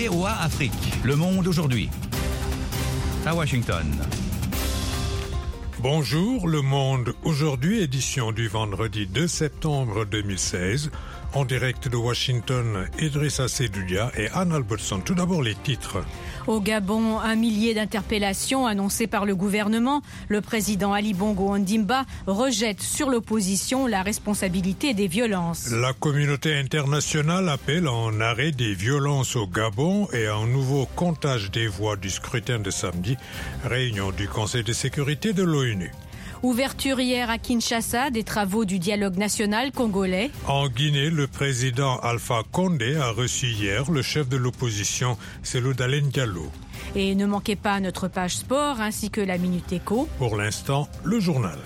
VOA Afrique. Le monde aujourd'hui. À Washington. Bonjour, Le Monde aujourd'hui, édition du vendredi 2 septembre 2016. En direct de Washington, Idrissa Seydoudia et Anne Albertson. Tout d'abord les titres. Au Gabon, 1 millier d'interpellations annoncées par le gouvernement. Le président Ali Bongo Ondimba rejette sur l'opposition la responsabilité des violences. La communauté internationale appelle en arrêt des violences au Gabon et un nouveau comptage des voix du scrutin de samedi. Réunion du Conseil de sécurité de l'ONU. Ouverture hier à Kinshasa des travaux du dialogue national congolais. En Guinée, le président Alpha Condé a reçu hier le chef de l'opposition, Cellou Dalein Diallo. Et ne manquez pas notre page sport ainsi que la Minute Éco. Pour l'instant, le journal.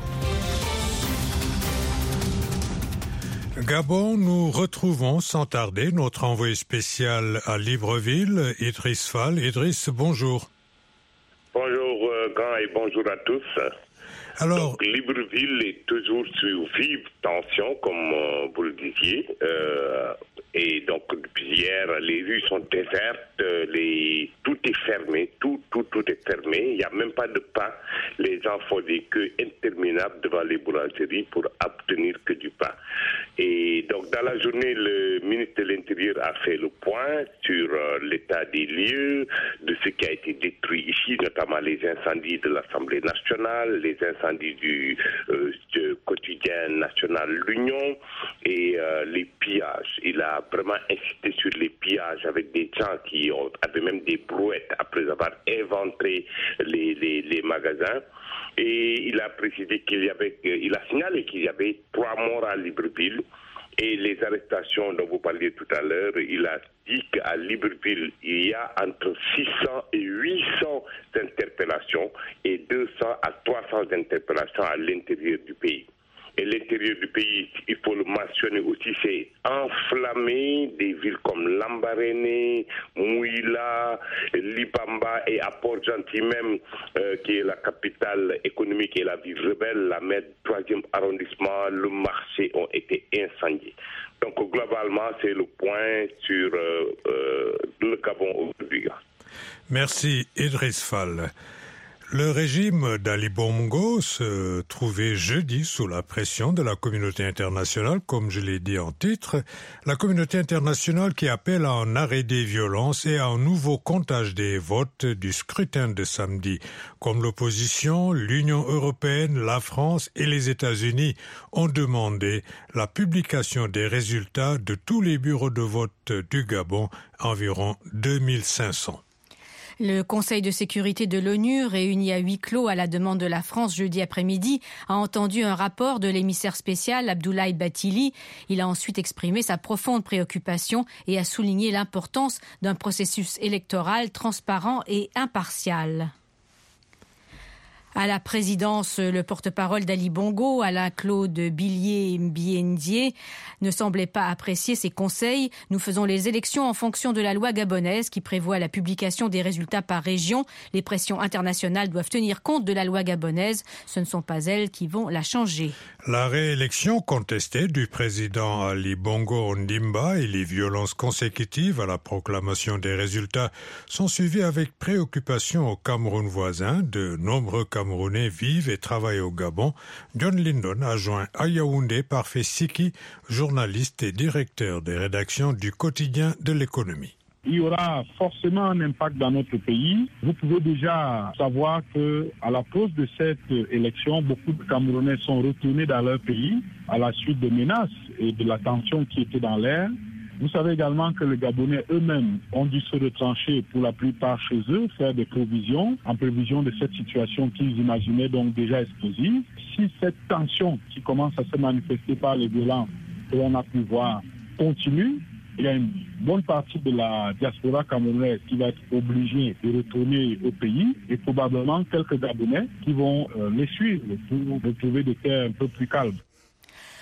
Gabon, nous retrouvons sans tarder notre envoyé spécial à Libreville, Idriss Fall. Idriss, bonjour. Bonjour Grand et bonjour à tous. Alors, donc, Libreville est toujours sous vive tension, comme vous le disiez. Et donc, depuis hier, les rues sont désertes, tout est fermé, tout est fermé. Il n'y a même pas de pain. Les gens font des queues interminables devant les boulangeries pour obtenir que du pain. Et donc, dans la journée, le ministre de l'Intérieur a fait le point sur l'état des lieux, de ce qui a été détruit ici, notamment les incendies de l'Assemblée nationale, les incendies du quotidien national L'Union et les pillages. Il a vraiment insisté sur les pillages avec des gens qui avaient même des brouettes après avoir inventé les magasins. Et il a précisé il a signalé qu'il y avait 3 morts à Libreville. Et les arrestations dont vous parliez tout à l'heure, il a dit qu'à Libreville, il y a entre 600 et 800 interpellations et 200 à 300 interpellations à l'intérieur du pays. Et l'intérieur du pays, il faut le mentionner aussi, c'est enflammé. Des villes comme Lambaréné, Mouila, Libamba et à Port-Gentil même, qui est la capitale économique et la ville rebelle, la mer du 3e arrondissement, le marché ont été incendiés. Donc globalement, c'est le point sur le Gabon aujourd'hui. Merci Idriss Fall. Le régime d'Ali Bongo se trouvait jeudi sous la pression de la communauté internationale, comme je l'ai dit en titre, la communauté internationale qui appelle à un arrêt des violences et à un nouveau comptage des votes du scrutin de samedi. Comme l'opposition, l'Union européenne, la France et les États-Unis ont demandé la publication des résultats de tous les bureaux de vote du Gabon, environ 2500. Le Conseil de sécurité de l'ONU, réuni à huis clos à la demande de la France jeudi après-midi, a entendu un rapport de l'émissaire spécial Abdoulaye Bathily. Il a ensuite exprimé sa profonde préoccupation et a souligné l'importance d'un processus électoral transparent et impartial. À la présidence, le porte-parole d'Ali Bongo, Alain-Claude Billié-Mbiendié, ne semblait pas apprécier ses conseils. Nous faisons les élections en fonction de la loi gabonaise qui prévoit la publication des résultats par région. Les pressions internationales doivent tenir compte de la loi gabonaise. Ce ne sont pas elles qui vont la changer. La réélection contestée du président Ali Bongo Ondimba et les violences consécutives à la proclamation des résultats sont suivies avec préoccupation au Cameroun voisin. De nombreux Camerounais vivent et travaillent au Gabon. John Lindon a joint à Yaoundé Parfait Siki, journaliste et directeur des rédactions du quotidien de l'économie. Il y aura forcément un impact dans notre pays. Vous pouvez déjà savoir que, à l'approche de cette élection, beaucoup de Camerounais sont retournés dans leur pays à la suite des menaces et de la tension qui était dans l'air. Vous savez également que les Gabonais eux-mêmes ont dû se retrancher pour la plupart chez eux, faire des provisions en prévision de cette situation qu'ils imaginaient donc déjà explosive. Si cette tension qui commence à se manifester par les violences que l'on a pu voir continue, il y a une bonne partie de la diaspora camerounaise qui va être obligée de retourner au pays et probablement quelques Gabonais qui vont les suivre pour retrouver des terres un peu plus calmes.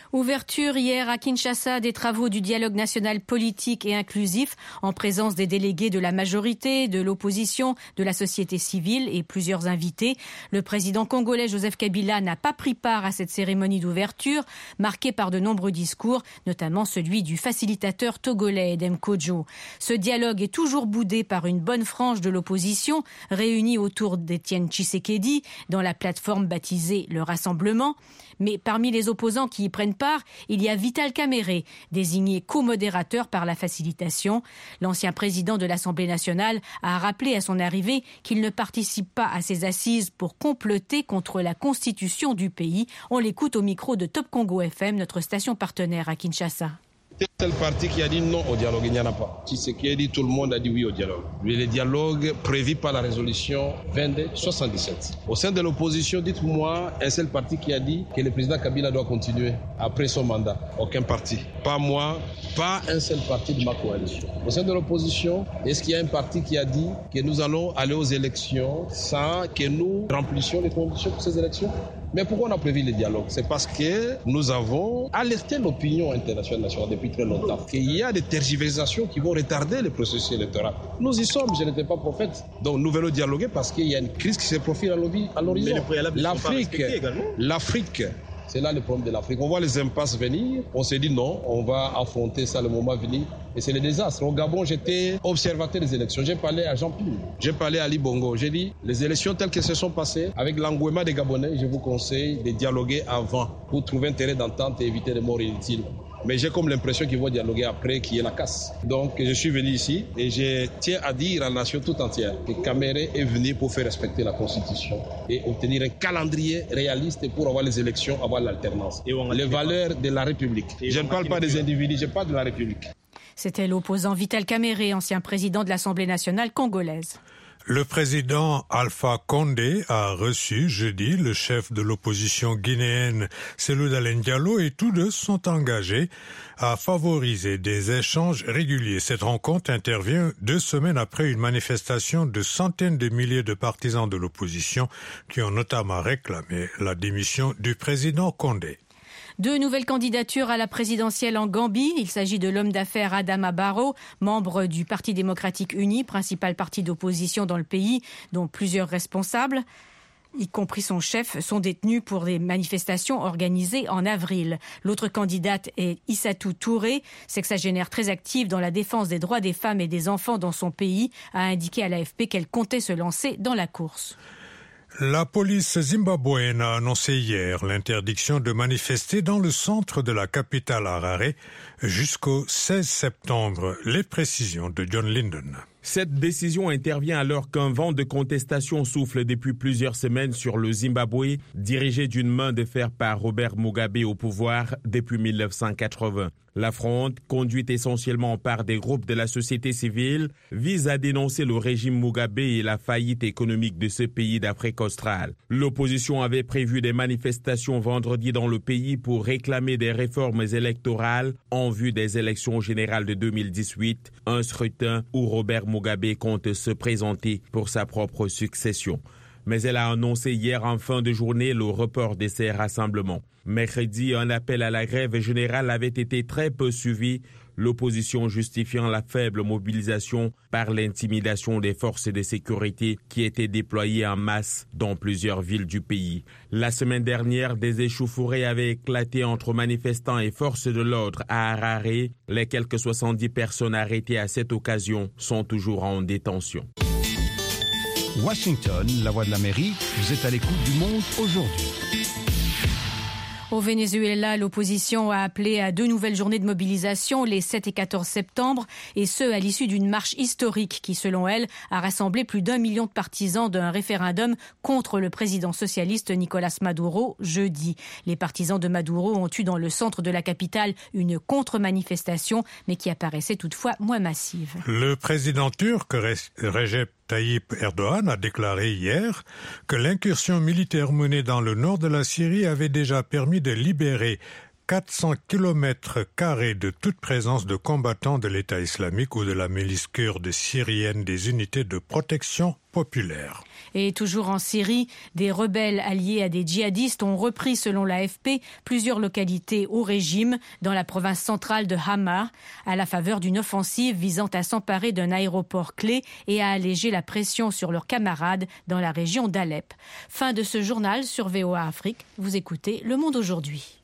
Ouverture hier à Kinshasa des travaux du dialogue national politique et inclusif en présence des délégués de la majorité, de l'opposition, de la société civile et plusieurs invités. Le président congolais Joseph Kabila n'a pas pris part à cette cérémonie d'ouverture, marquée par de nombreux discours, notamment celui du facilitateur togolais Edem Kodjo. Ce dialogue est toujours boudé par une bonne frange de l'opposition, réunie autour d'Étienne Tshisekedi dans la plateforme baptisée Le Rassemblement. Mais parmi les opposants qui y prennent part, il y a Vital Kamerhe, désigné co-modérateur par la facilitation. L'ancien président de l'Assemblée nationale a rappelé à son arrivée qu'il ne participe pas à ces assises pour comploter contre la constitution du pays. On l'écoute au micro de Top Congo FM, notre station partenaire à Kinshasa. C'est le parti qui a dit non au dialogue, il n'y en a pas. Tshisekedi, tout le monde a dit oui au dialogue. Le dialogue prévu par la résolution 2277. Au sein de l'opposition, dites-moi un seul parti qui a dit que le président Kabila doit continuer après son mandat. Aucun parti. Pas moi, pas un seul parti de ma coalition. Au sein de l'opposition, est-ce qu'il y a un parti qui a dit que nous allons aller aux élections sans que nous remplissions les conditions pour ces élections ? Mais pourquoi on a prévu le dialogue ? C'est parce que nous avons alerté l'opinion internationale depuis très longtemps qu'il y a des tergiversations qui vont retarder le processus électoral. Nous y sommes, je n'étais pas prophète. Donc nous venons dialoguer parce qu'il y a une crise qui se profile à l'horizon. L'Afrique, c'est là le problème de l'Afrique. On voit les impasses venir, on s'est dit non, on va affronter ça le moment venu. Et c'est le désastre. Au Gabon, j'étais observateur des élections. J'ai parlé à Jean Ping, j'ai parlé à Ali Bongo. J'ai dit, les élections telles qu'elles se sont passées, avec l'engouement des Gabonais, je vous conseille de dialoguer avant pour trouver un terrain d'entente et éviter les morts inutiles. Mais j'ai comme l'impression qu'ils vont dialoguer après, qu'il y ait la casse. Donc je suis venu ici et je tiens à dire à la nation tout entière que Kamerhe est venu pour faire respecter la Constitution et obtenir un calendrier réaliste pour avoir les élections, avoir l'alternance. Les valeurs de la République. Je ne parle pas des individus, je parle de la République. C'était l'opposant Vital Kamerhe, ancien président de l'Assemblée nationale congolaise. Le président Alpha Condé a reçu jeudi le chef de l'opposition guinéenne Cellou Dalein Diallo et tous deux sont engagés à favoriser des échanges réguliers. Cette rencontre intervient 2 semaines après une manifestation de centaines de milliers de partisans de l'opposition qui ont notamment réclamé la démission du président Condé. 2 nouvelles candidatures à la présidentielle en Gambie. Il s'agit de l'homme d'affaires Adama Barrow, membre du Parti démocratique uni, principal parti d'opposition dans le pays, dont plusieurs responsables, y compris son chef, sont détenus pour des manifestations organisées en avril. L'autre candidate est Issatou Touré, sexagénaire très active dans la défense des droits des femmes et des enfants dans son pays, a indiqué à l'AFP qu'elle comptait se lancer dans la course. La police zimbabwéenne a annoncé hier l'interdiction de manifester dans le centre de la capitale Harare jusqu'au 16 septembre. Les précisions de John Linden. Cette décision intervient alors qu'un vent de contestation souffle depuis plusieurs semaines sur le Zimbabwe, dirigé d'une main de fer par Robert Mugabe au pouvoir depuis 1980. La fronde, conduite essentiellement par des groupes de la société civile, vise à dénoncer le régime Mugabe et la faillite économique de ce pays d'Afrique australe. L'opposition avait prévu des manifestations vendredi dans le pays pour réclamer des réformes électorales en vue des élections générales de 2018, un scrutin où Robert Mugabe compte se présenter pour sa propre succession. Mais elle a annoncé hier en fin de journée le report de ces rassemblements. Mercredi, un appel à la grève générale avait été très peu suivi, l'opposition justifiant la faible mobilisation par l'intimidation des forces de sécurité qui étaient déployées en masse dans plusieurs villes du pays. La semaine dernière, des échauffourées avaient éclaté entre manifestants et forces de l'ordre à Harare. Les quelques 70 personnes arrêtées à cette occasion sont toujours en détention. Washington, la voix de l'Amérique, vous êtes à l'écoute du monde aujourd'hui. Au Venezuela, l'opposition a appelé à 2 nouvelles journées de mobilisation les 7 et 14 septembre, et ce, à l'issue d'une marche historique qui, selon elle, a rassemblé plus d'1 million de partisans d'un référendum contre le président socialiste Nicolás Maduro jeudi. Les partisans de Maduro ont eu dans le centre de la capitale une contre-manifestation, mais qui apparaissait toutefois moins massive. Le président turc Recep Tayyip Erdogan a déclaré hier que l'incursion militaire menée dans le nord de la Syrie avait déjà permis de libérer 400 km² de toute présence de combattants de l'État islamique ou de la milice kurde syrienne des unités de protection populaire. Et toujours en Syrie, des rebelles alliés à des djihadistes ont repris, selon l'AFP, plusieurs localités au régime dans la province centrale de Hama, à la faveur d'une offensive visant à s'emparer d'un aéroport clé et à alléger la pression sur leurs camarades dans la région d'Alep. Fin de ce journal sur VOA Afrique. Vous écoutez Le Monde aujourd'hui.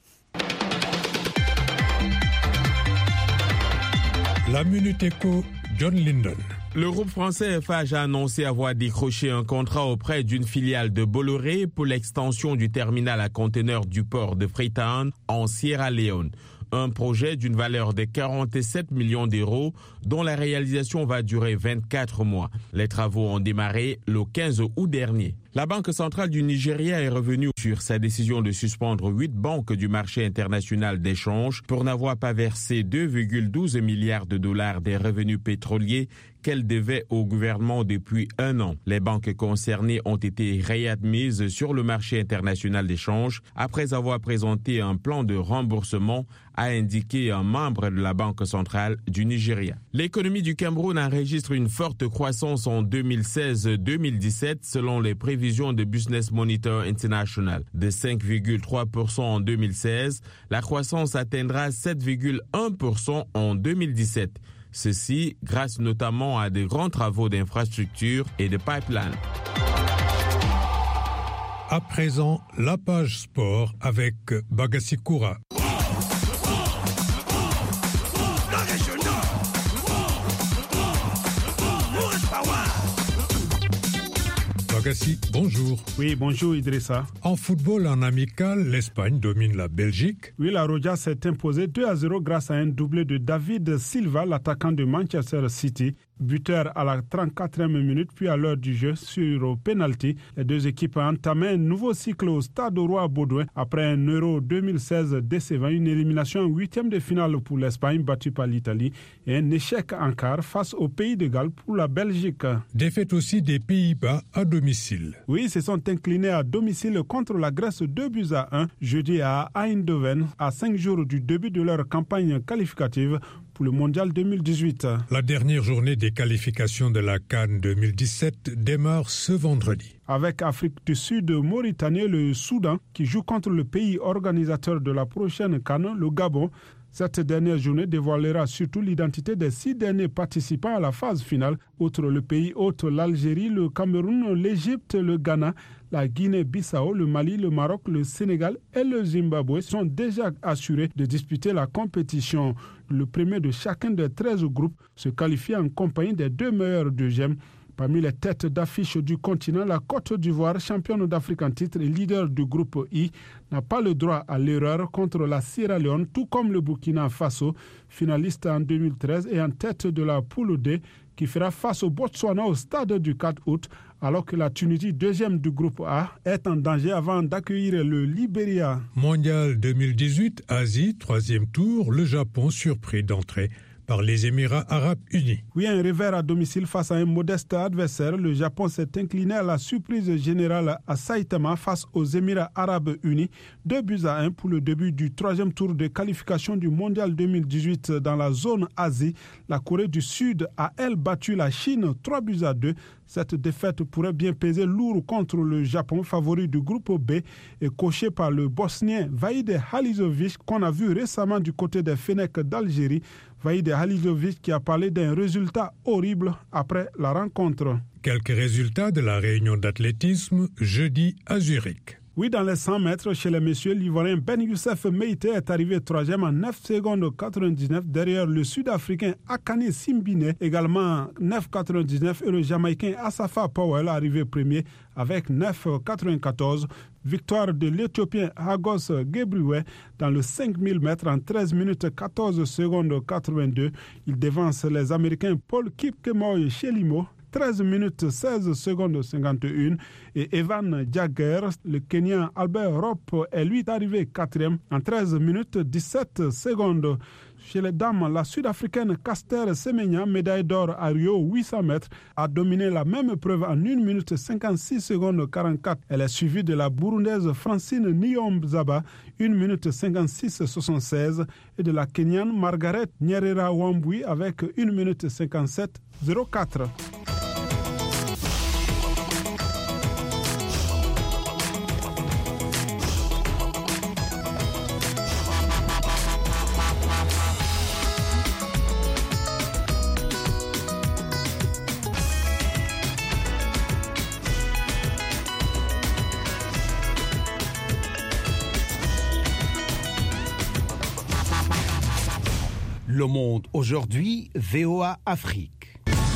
La Minute Éco, John Linden. Le groupe français Eiffage a annoncé avoir décroché un contrat auprès d'une filiale de Bolloré pour l'extension du terminal à conteneurs du port de Freetown en Sierra Leone. Un projet d'une valeur de 47 millions d'euros dont la réalisation va durer 24 mois. Les travaux ont démarré le 15 août dernier. La Banque centrale du Nigeria est revenue sur sa décision de suspendre 8 banques du marché international d'échange pour n'avoir pas versé 2,12 milliards de dollars des revenus pétroliers qu'elles devaient au gouvernement depuis 1 an. Les banques concernées ont été réadmises sur le marché international d'échange après avoir présenté un plan de remboursement, a indiqué un membre de la Banque centrale du Nigeria. L'économie du Cameroun enregistre une forte croissance en 2016-2017 selon les prévisions de Business Monitor International. De 5,3% en 2016, la croissance atteindra 7,1% en 2017. Ceci grâce notamment à de grands travaux d'infrastructures et de pipelines. À présent, la page sport avec Bagassi Koura. Bagassi, bonjour. Oui, bonjour Idrissa. En football en amical, l'Espagne domine la Belgique. Oui, la Roja s'est imposée 2-0 grâce à un doublé de David Silva, l'attaquant de Manchester City. Buteur à la 34e minute, puis à l'heure du jeu sur penalty. Les deux équipes ont entamé un nouveau cycle au Stade Roi-Baudouin après un Euro 2016 décevant, une élimination en 8e de finale pour l'Espagne battue par l'Italie et un échec en quart face au Pays de Galles pour la Belgique. Défaite aussi des Pays-Bas à domicile. Oui, ils se sont inclinés à domicile contre la Grèce 2-1 jeudi à Eindhoven, à 5 jours du début de leur campagne qualificative pour le Mondial 2018. La dernière journée des qualifications de la CAN 2017 démarre ce vendredi. Avec Afrique du Sud, Mauritanie et le Soudan qui jouent contre le pays organisateur de la prochaine CAN, le Gabon. Cette dernière journée dévoilera surtout l'identité des 6 derniers participants à la phase finale, outre le pays hôte, l'Algérie, le Cameroun, l'Égypte, le Ghana, la Guinée-Bissau, le Mali, le Maroc, le Sénégal et le Zimbabwe sont déjà assurés de disputer la compétition. Le premier de chacun des 13 groupes se qualifie en compagnie des 2 meilleurs deuxièmes. Parmi les têtes d'affiche du continent, la Côte d'Ivoire, championne d'Afrique en titre et leader du groupe I, n'a pas le droit à l'erreur contre la Sierra Leone, tout comme le Burkina Faso, finaliste en 2013 et en tête de la poule D, qui fera face au Botswana au stade du 4 août, alors que la Tunisie, deuxième du groupe A, est en danger avant d'accueillir le Libéria. Mondial 2018, Asie, 3e tour, le Japon surpris d'entrée par les Émirats Arabes Unis. Oui, un revers à domicile face à un modeste adversaire. Le Japon s'est incliné à la surprise générale à Saitama face aux Émirats Arabes Unis. 2-1 pour le début du 3e tour de qualification du Mondial 2018 dans la zone Asie. La Corée du Sud a, elle, battu la Chine 3-2. Cette défaite pourrait bien peser lourd contre le Japon, favori du groupe B, et coché par le Bosnien Vahid Halilović, qu'on a vu récemment du côté des Fennecs d'Algérie. Vahid Halilović qui a parlé d'un résultat horrible après la rencontre. Quelques résultats de la réunion d'athlétisme jeudi à Zurich. Oui, dans les 100 mètres, chez les messieurs, l'Ivoirien Ben Youssef Meïté est arrivé 3e en 9 secondes 99 derrière le Sud-Africain Akane Simbine, également 9,99 et le Jamaïcain Asafa Powell arrivé premier avec 9,94. Victoire de l'Éthiopien Hagos Gebrewey dans le 5000 mètres en 13 minutes 14 secondes 82. Il devance les Américains Paul Kipkemoy Chelimo, 13 minutes 16 secondes 51 et Evan Jagger, le Kenyan Albert Rop est lui arrivé 4e en 13 minutes 17 secondes. Chez les dames, la Sud-Africaine Caster Semenya, médaille d'or à Rio 800 mètres, a dominé la même épreuve en 1 minute 56 secondes 44. Elle est suivie de la Burundaise Francine Niyombzaba, 1 minute 56 76, et de la Kenyane Margaret Nyerera Wambui avec 1 minute 57 04. Le Monde aujourd'hui, VOA Afrique.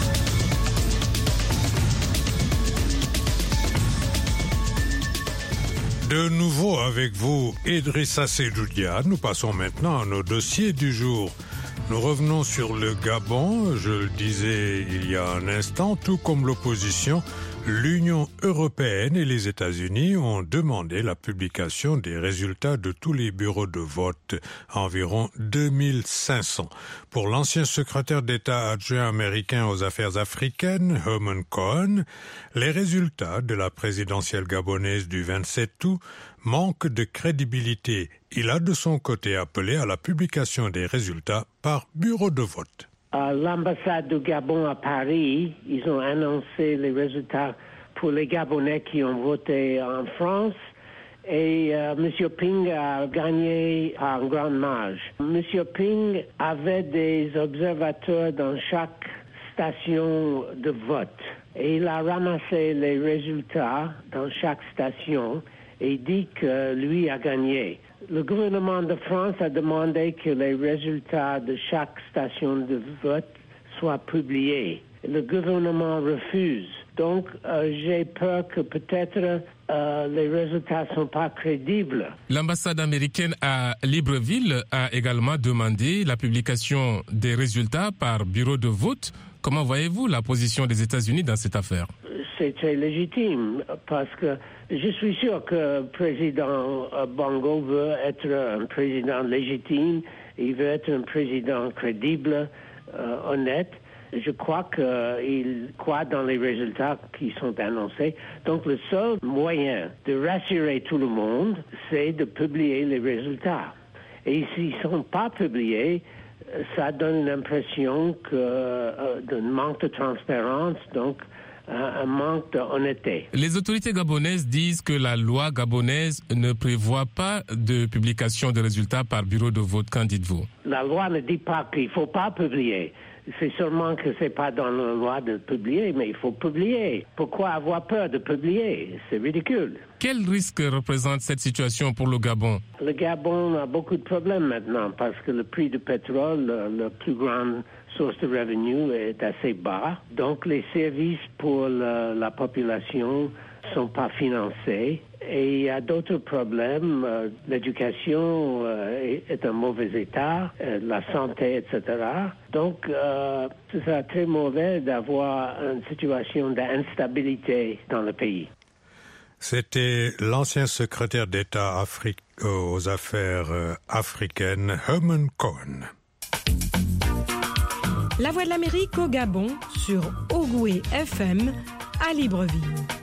De nouveau avec vous, Idrissa Seydou-Dia. Nous passons maintenant à nos dossiers du jour. Nous revenons sur le Gabon. Je le disais il y a un instant, tout comme l'opposition, l'Union européenne et les États-Unis ont demandé la publication des résultats de tous les bureaux de vote, environ 2500. Pour l'ancien secrétaire d'État adjoint américain aux affaires africaines, Herman Cohen, les résultats de la présidentielle gabonaise du 27 août manquent de crédibilité. Il a de son côté appelé à la publication des résultats par bureau de vote. À l'ambassade du Gabon à Paris, ils ont annoncé les résultats pour les Gabonais qui ont voté en France et M. Ping a gagné par grande marge. M. Ping avait des observateurs dans chaque station de vote et il a ramassé les résultats dans chaque station et dit que lui a gagné. Le gouvernement de France a demandé que les résultats de chaque station de vote soient publiés. Le gouvernement refuse. Donc, j'ai peur que peut-être les résultats ne sont pas crédibles. L'ambassade américaine à Libreville a également demandé la publication des résultats par bureau de vote. Comment voyez-vous la position des États-Unis dans cette affaire? C'est très légitime parce que je suis sûr que le président Bongo veut être un président légitime, il veut être un président crédible, honnête. Je crois qu'il croit dans les résultats qui sont annoncés. Donc le seul moyen de rassurer tout le monde, c'est de publier les résultats. Et s'ils ne sont pas publiés, ça donne l'impression d'un manque de transparence, donc un manque d'honnêteté. Les autorités gabonaises disent que la loi gabonaise ne prévoit pas de publication de résultats par bureau de vote. Qu'en dites-vous? La loi ne dit pas qu'il ne faut pas publier. C'est seulement que ce n'est pas dans la loi de publier, mais il faut publier. Pourquoi avoir peur de publier? C'est ridicule. Quel risque représente cette situation pour le Gabon? Le Gabon a beaucoup de problèmes maintenant parce que le prix du pétrole, la plus grande source de revenus, est assez bas. Donc les services pour la population ne sont pas financés. Et il y a d'autres problèmes. L'éducation est en mauvais état, la santé, etc. Donc, ce sera très mauvais d'avoir une situation d'instabilité dans le pays. C'était l'ancien secrétaire d'État aux affaires africaines, Herman Cohen. La Voix de l'Amérique au Gabon sur Ogoué FM à Libreville.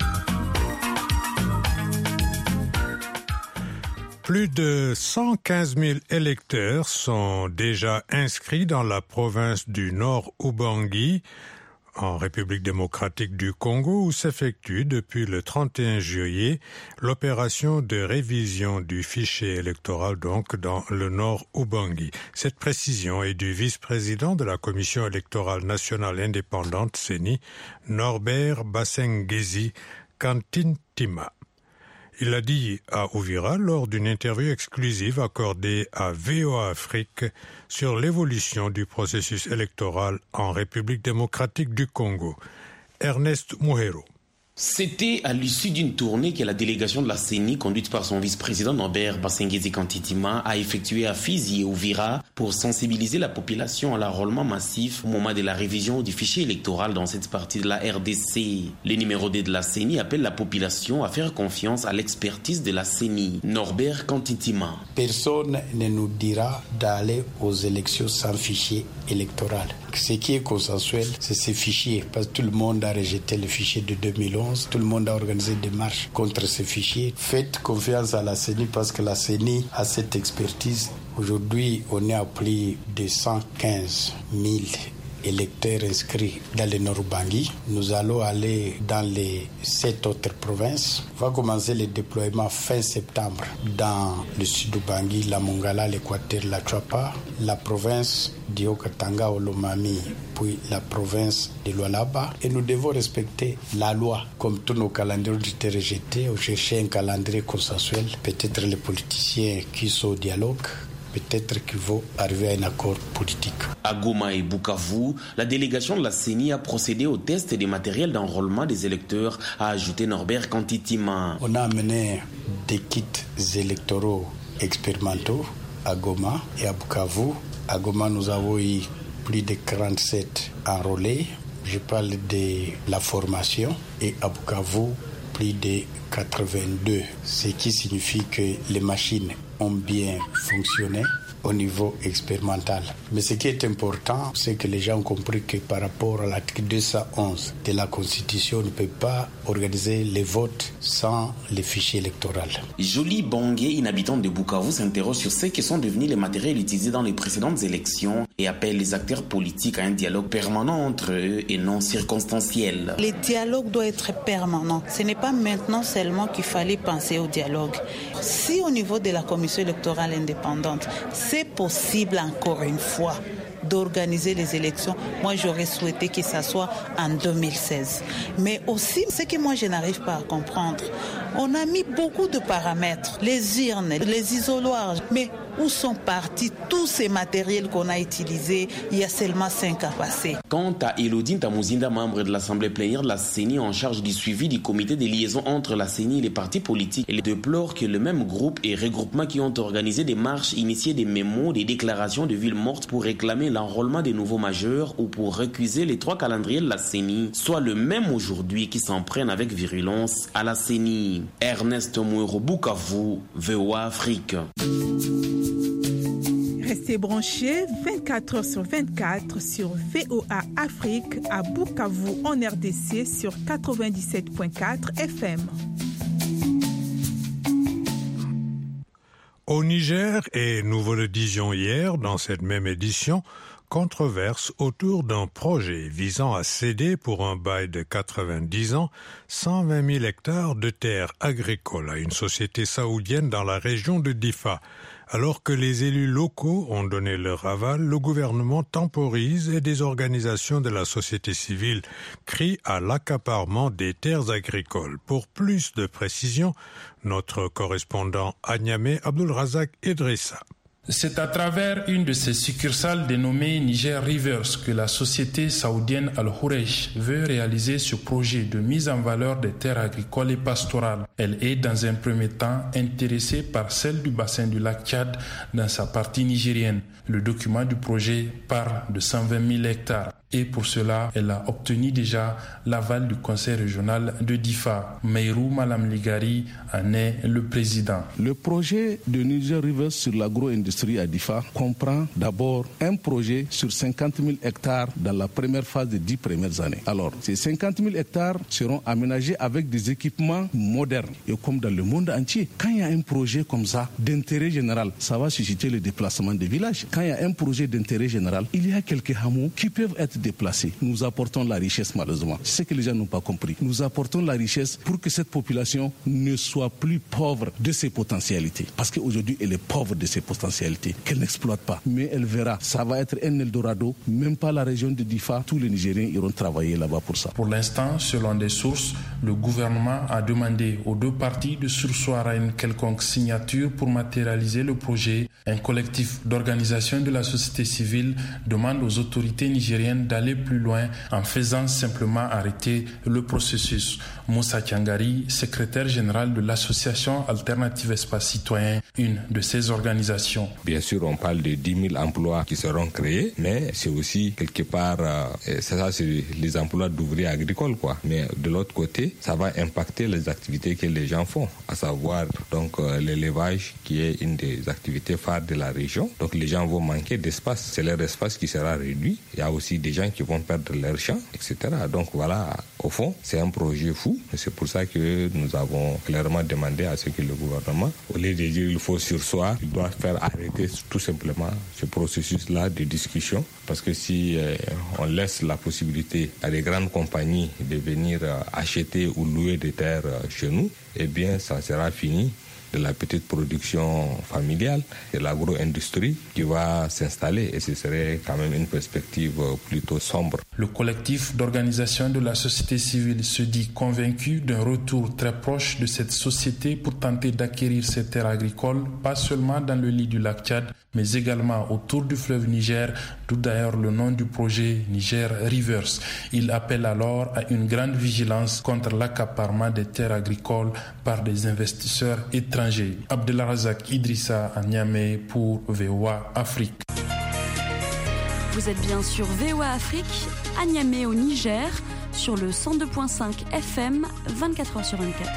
Plus de 115 000 électeurs sont déjà inscrits dans la province du Nord Ubangi, en République démocratique du Congo, où s'effectue depuis le 31 juillet l'opération de révision du fichier électoral, donc dans le Nord Ubangi. Cette précision est du vice-président de la Commission électorale nationale indépendante, CENI, Norbert Bassengezi Kantintima. Il l'a dit à Uvira lors d'une interview exclusive accordée à VOA Afrique sur l'évolution du processus électoral en République démocratique du Congo. Ernest Muhero. C'était à l'issue d'une tournée que la délégation de la CENI, conduite par son vice-président Norbert Basengezi Kantitima, a effectué à Fizi et Uvira pour sensibiliser la population à l'enrôlement massif au moment de la révision du fichier électoral dans cette partie de la RDC. Le numéro 2 de la CENI appelle la population à faire confiance à l'expertise de la CENI. Norbert Kantitima. Personne ne nous dira d'aller aux élections sans fichier électoral. Ce qui est consensuel, c'est ces fichiers, parce que tout le monde a rejeté le fichier de 2011, tout le monde a organisé des marches contre ces fichiers. Faites confiance à la CENI parce que la CENI a cette expertise. Aujourd'hui, on est à plus de 115 000 électeurs inscrits dans le Nord-Bangui. Nous allons aller dans les 7 autres provinces. On va commencer le déploiement fin septembre dans le sud-Bangui, la Mongala, l'Équateur, la Chouapa, la province du Haut-Katanga, Olomami, puis la province de Lualaba. Et nous devons respecter la loi. Comme tous nos calendriers ont été rejetés, on cherchait un calendrier consensuel. Peut-être les politiciens qui sont au dialogue, peut-être qu'il faut arriver à un accord politique. À Goma et Bukavu, la délégation de la CENI a procédé au test des matériels d'enrôlement des électeurs, a ajouté Norbert Kantitima. On a amené des kits électoraux expérimentaux à Goma et à Bukavu. À Goma, nous avons eu plus de 47 enrôlés. Je parle de la formation. Et à Bukavu, plus de 82. Ce qui signifie que les machines ont bien fonctionné au niveau expérimental. Mais ce qui est important, c'est que les gens ont compris que par rapport à l'article 211 de la Constitution, on ne peut pas organiser les votes sans les fichiers électoraux. Jolie Bangé, une habitante de Bukavu, s'interroge sur ce que sont devenus les matériels utilisés dans les précédentes élections et appelle les acteurs politiques à un dialogue permanent entre eux et non circonstanciel. Le dialogue doit être permanent. Ce n'est pas maintenant seulement qu'il fallait penser au dialogue. Si au niveau de la commission électorale indépendante, c'est possible encore une fois d'organiser les élections, moi j'aurais souhaité que ça soit en 2016. Mais aussi, ce que moi je n'arrive pas à comprendre, on a mis beaucoup de paramètres, les urnes, les isoloirs, mais où sont partis tous ces matériels qu'on a utilisés il y a seulement 5 ans passés? Quant à Elodine Tamuzinda, membre de l'Assemblée plénière de la CENI en charge du suivi du comité de liaison entre la CENI et les partis politiques, elle déplore que le même groupe et regroupements qui ont organisé des marches, initié des mémos, des déclarations de villes mortes pour réclamer l'enrôlement des nouveaux majeurs ou pour récuser les 3 calendriers de la CENI, soit le même aujourd'hui qui s'en prennent avec virulence à la CENI. Ernest Mouero, Bukavu, VOA Afrique. Restez branchés 24 h sur 24 sur VOA Afrique à Bukavu en RDC sur 97.4 FM. Au Niger, et nous vous le disions hier dans cette même édition, controverse autour d'un projet visant à céder pour un bail de 90 ans 120 000 hectares de terres agricoles à une société saoudienne dans la région de Difa. Alors que les élus locaux ont donné leur aval, le gouvernement temporise et des organisations de la société civile crient à l'accaparement des terres agricoles. Pour plus de précisions, notre correspondant à Niamey, Abdulrazak Idrissa. C'est à travers une de ses succursales dénommée Niger Rivers que la société saoudienne Al-Houreich veut réaliser ce projet de mise en valeur des terres agricoles et pastorales. Elle est dans un premier temps intéressée par celle du bassin du lac Tchad dans sa partie nigérienne. Le document du projet parle de 120 000 hectares. Et pour cela, elle a obtenu déjà l'aval du conseil régional de Difa. Meirou Malam Ligari en est le président. Le projet de Niger Rivers sur l'agro-industrie à Difa comprend d'abord un projet sur 50 000 hectares dans la première phase des 10 premières années. Alors, ces 50 000 hectares seront aménagés avec des équipements modernes. Et comme dans le monde entier, quand il y a un projet comme ça d'intérêt général, ça va susciter le déplacement des villages. Quand il y a un projet d'intérêt général, il y a quelques hameaux qui peuvent être déplacés. Nous apportons la richesse malheureusement. C'est ce que les gens n'ont pas compris. Nous apportons la richesse pour que cette population ne soit plus pauvre de ses potentialités. Parce qu'aujourd'hui, elle est pauvre de ses potentialités, qu'elle n'exploite pas. Mais elle verra, ça va être un Eldorado. Même pas la région de Difa, tous les Nigériens iront travailler là-bas pour ça. Pour l'instant, selon des sources, le gouvernement a demandé aux 2 parties de surseoir à une quelconque signature pour matérialiser le projet. Un collectif d'organisation de la société civile demande aux autorités nigériennes d'aller plus loin en faisant simplement arrêter le processus. Moussa Kiangari, secrétaire général de l'association Alternative Espace Citoyen, une de ces organisations. Bien sûr, on parle de 10 000 emplois qui seront créés, mais c'est aussi quelque part, ça c'est les emplois d'ouvriers agricoles, quoi. Mais de l'autre côté, ça va impacter les activités que les gens font, à savoir donc l'élevage qui est une des activités phares de la région. Donc les gens vont manquer d'espace, c'est leur espace qui sera réduit. Il y a aussi des gens qui vont perdre leurs champs, etc. Donc voilà, au fond, c'est un projet fou. C'est pour ça que nous avons clairement demandé à ce que le gouvernement, au lieu de dire il faut surseoir, il doit faire arrêter tout simplement ce processus-là de discussion. Parce que si on laisse la possibilité à des grandes compagnies de venir acheter ou louer des terres chez nous, eh bien ça sera fini de la petite production familiale, de l'agro-industrie qui va s'installer, et ce serait quand même une perspective plutôt sombre. Le collectif d'organisation de la société civile se dit convaincu d'un retour très proche de cette société pour tenter d'acquérir ces terres agricoles, pas seulement dans le lit du lac Tchad, mais également autour du fleuve Niger, d'où d'ailleurs le nom du projet Niger Rivers. Il appelle alors à une grande vigilance contre l'accaparement des terres agricoles par des investisseurs étrangers. Abdelrazak Idrissa à Niamey pour VOA Afrique. Vous êtes bien sur VOA Afrique, à Niamey au Niger, sur le 102.5 FM, 24h sur 24.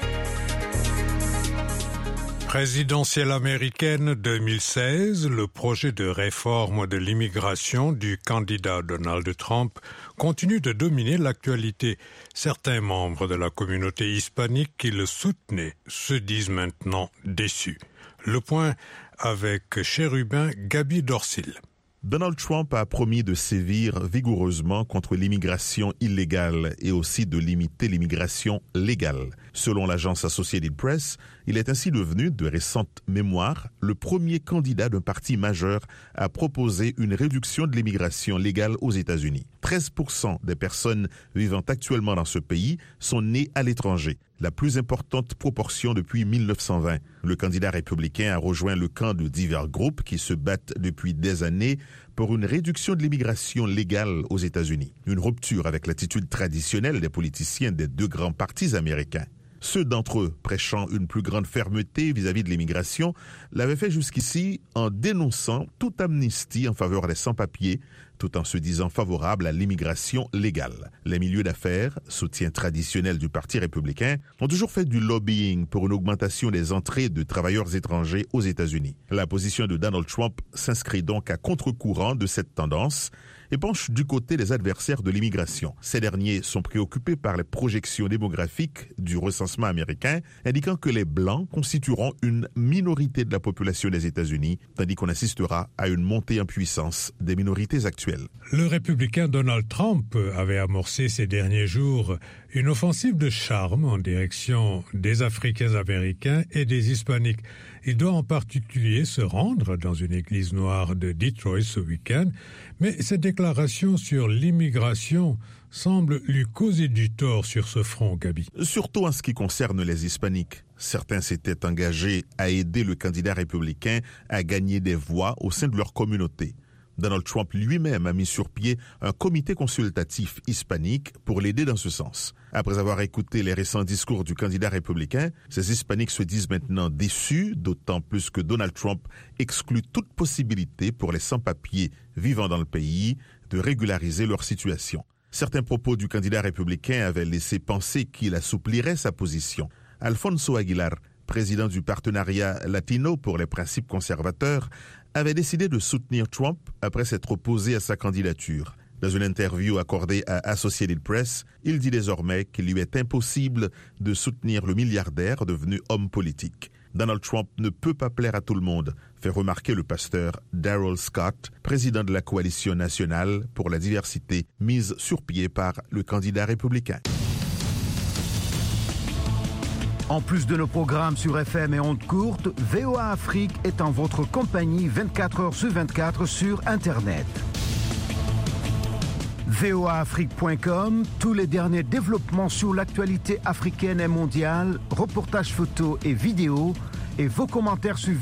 Présidentielle américaine 2016, le projet de réforme de l'immigration du candidat Donald Trump continue de dominer l'actualité. Certains membres de la communauté hispanique qui le soutenaient se disent maintenant déçus. Le point avec Chérubin Gabi Dorsil. Donald Trump a promis de sévir vigoureusement contre l'immigration illégale et aussi de limiter l'immigration légale. Selon l'agence Associated Press, il est ainsi devenu, de récentes mémoires, le premier candidat d'un parti majeur à proposer une réduction de l'immigration légale aux États-Unis. 13% des personnes vivant actuellement dans ce pays sont nées à l'étranger, la plus importante proportion depuis 1920. Le candidat républicain a rejoint le camp de divers groupes qui se battent depuis des années pour une réduction de l'immigration légale aux États-Unis. Une rupture avec l'attitude traditionnelle des politiciens des deux grands partis américains. Ceux d'entre eux prêchant une plus grande fermeté vis-à-vis de l'immigration l'avaient fait jusqu'ici en dénonçant toute amnistie en faveur des sans-papiers, tout en se disant favorables à l'immigration légale. Les milieux d'affaires, soutien traditionnel du Parti républicain, ont toujours fait du lobbying pour une augmentation des entrées de travailleurs étrangers aux États-Unis. La position de Donald Trump s'inscrit donc à contre-courant de cette tendance et penche du côté des adversaires de l'immigration. Ces derniers sont préoccupés par les projections démographiques du recensement américain, indiquant que les Blancs constitueront une minorité de la population des États-Unis, tandis qu'on assistera à une montée en puissance des minorités actuelles. Le républicain Donald Trump avait amorcé ces derniers jours une offensive de charme en direction des Africains-Américains et des Hispaniques. Il doit en particulier se rendre dans une église noire de Detroit ce week-end, mais cette déclaration sur l'immigration semble lui causer du tort sur ce front, Gabi. Surtout en ce qui concerne les Hispaniques. Certains s'étaient engagés à aider le candidat républicain à gagner des voix au sein de leur communauté. Donald Trump lui-même a mis sur pied un comité consultatif hispanique pour l'aider dans ce sens. Après avoir écouté les récents discours du candidat républicain, ces hispaniques se disent maintenant déçus, d'autant plus que Donald Trump exclut toute possibilité pour les sans-papiers vivant dans le pays de régulariser leur situation. Certains propos du candidat républicain avaient laissé penser qu'il assouplirait sa position. Alfonso Aguilar, président du partenariat latino pour les principes conservateurs, avait décidé de soutenir Trump après s'être opposé à sa candidature. Dans une interview accordée à Associated Press, il dit désormais qu'il lui est impossible de soutenir le milliardaire devenu homme politique. Donald Trump ne peut pas plaire à tout le monde, fait remarquer le pasteur Darrell Scott, président de la Coalition nationale pour la diversité, mise sur pied par le candidat républicain. En plus de nos programmes sur FM et ondes courtes, VOA Afrique est en votre compagnie 24h sur 24 sur Internet. voaafrique.com, tous les derniers développements sur l'actualité africaine et mondiale, reportages photos et vidéos, et vos commentaires sur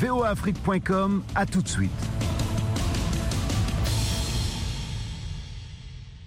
voaafrique.com. À tout de suite.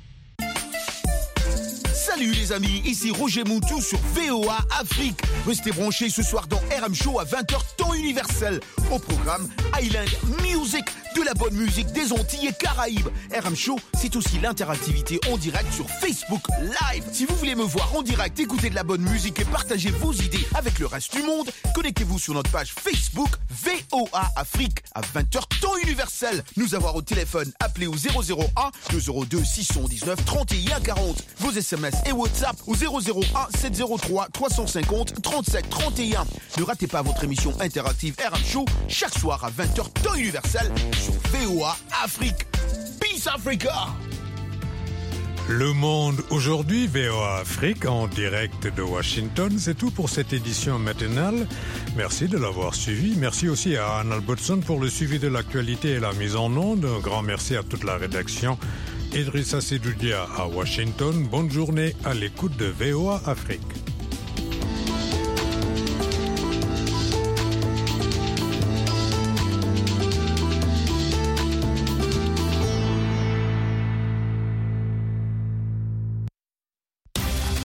Salut les amis, ici Roger Moutou sur VOA Afrique. Restez branchés ce soir dans RM Show à 20h temps universel. Au programme Island Music, de la bonne musique des Antilles et Caraïbes. RM Show, c'est aussi l'interactivité en direct sur Facebook Live. Si vous voulez me voir en direct, écouter de la bonne musique et partager vos idées avec le reste du monde, connectez-vous sur notre page Facebook VOA Afrique à 20h temps universel. Nous avoir au téléphone, appelez au 001 202 619 31 40. Vos SMS et WhatsApp au 001 703 350 37 31. Ne ratez pas votre émission interactive RM Show chaque soir à 20h temps universel sur VOA Afrique. Peace Africa! Le Monde aujourd'hui, VOA Afrique, en direct de Washington. C'est tout pour cette édition matinale. Merci de l'avoir suivi. Merci aussi à Anne Albertson pour le suivi de l'actualité et la mise en onde. Un grand merci à toute la rédaction. Idrissa Sedoudia à Washington. Bonne journée à l'écoute de VOA Afrique.